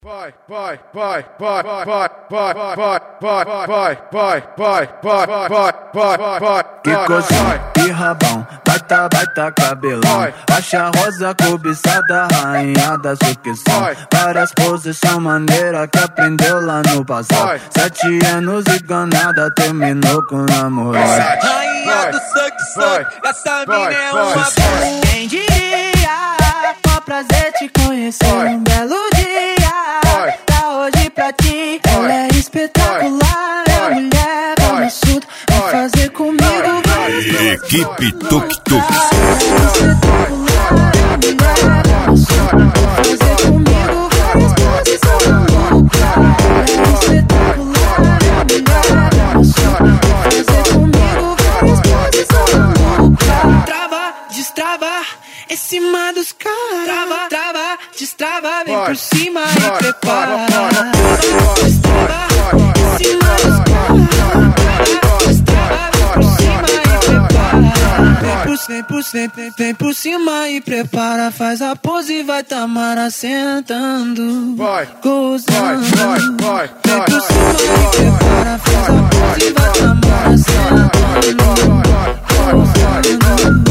Vai, que coxinha, que rabão, baita cabelão. Faixa rosa cobiçada, rainha da sucção. Várias posições maneiras que aprendeu lá no passado. 7 anos enganada, terminou com o namorado. Rainha do suck, essa mina é uma Quem diria, mó prazer te conhecer, um belo dia. Tá hoje pra ti, ela é espetacular. É a mulher cabeçuda, vai fazer comigo várias coisas. Equipe Tuk Tuk. Fazer comigo várias posições. É espetacular, é a mulher cabeçuda. Fazer comigo várias posições. Trava, destrava, em cima dos caras. Trava, destrava, vem por cima e prepara. Destrava, em cima dos caras. Destrava, vem por cima e prepara. Vem por cima e prepara. Faz a pose e vai Tamara sentando, gozando. Vem por cima e prepara. Faz a pose e vai Tamara sentando, gozando.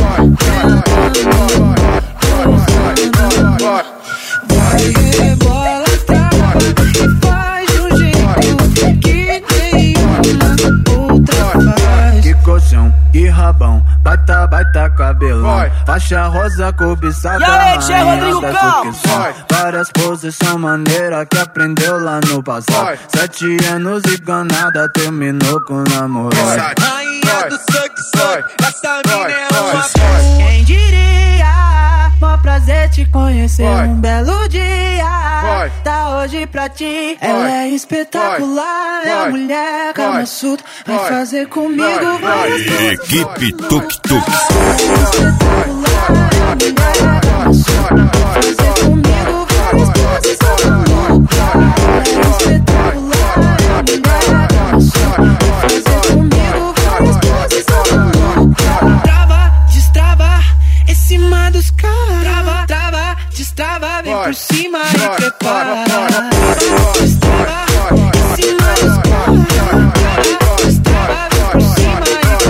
Vai rebola, trava e faz do jeito que nenhuma outra faz. Que colchão, que rabão, baita cabelão. Faixa rosa cobiçada, E aí, tchê, Rodrigo da Campos? sucção. Várias posições maneiras que aprendeu lá no passado. 7 anos enganada, terminou com o namorado. Rainha do suck, essa mina é uma Quem diria, mó prazer te conhecer, um belo dia. Tá hoje pra ti, ela é espetacular. É a mulher cabeçuda, vai fazer comigo várias coisas. Equipe Tuk Tuk. Espetacular, é a mulher cabeçuda, vai fazer comigo várias posições. É espetacular, é a mulher cabeçuda, vai fazer comigo várias posições. Trava, destrava, em cima dos caras. Trava, destrava, vem por cima e prepara. Destrava, em cima dos caras. Destrava, vem por cima e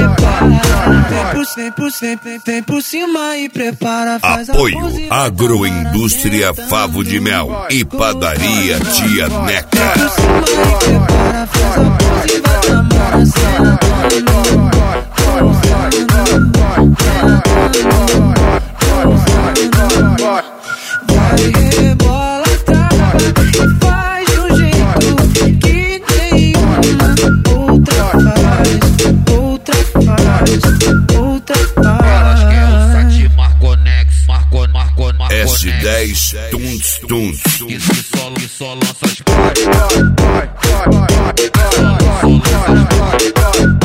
prepara. Vem por cima e prepara. Faz a pose Apoio e vai Agroindústria Tamara Favo de Mel e Padaria Tia Neca. Vem por cima e prepara. Faz a pose e vai Tamara sentando, gozando. Vai rebola, trava e faz do jeito que nenhuma outra faz. Elas querem o sete Marconex, Marco. S10 Tuns. Que só lança as